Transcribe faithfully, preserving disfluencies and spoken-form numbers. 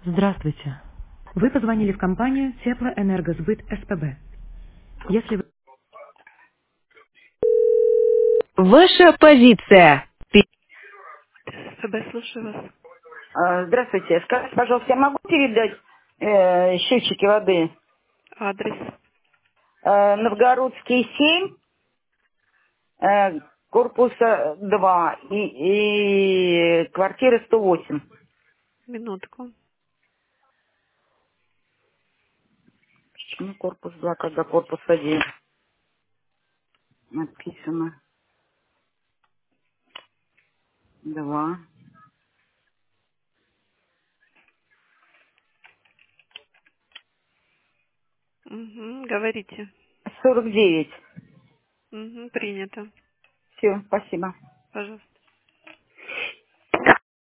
Здравствуйте. Вы позвонили в компанию Теплоэнергосбыт СПБ. Если вы... Ваша позиция. СПБ, слушаю вас. А, Здравствуйте. Скажите, пожалуйста, я могу передать э, счетчики воды? Адрес. Э, Новгородский семь, э, корпуса два и, и квартира сто восемь. Минутку. Почему корпус два, когда корпус один написано? два. Угу, говорите. сорок девять. Угу, принято. Все, спасибо. Пожалуйста.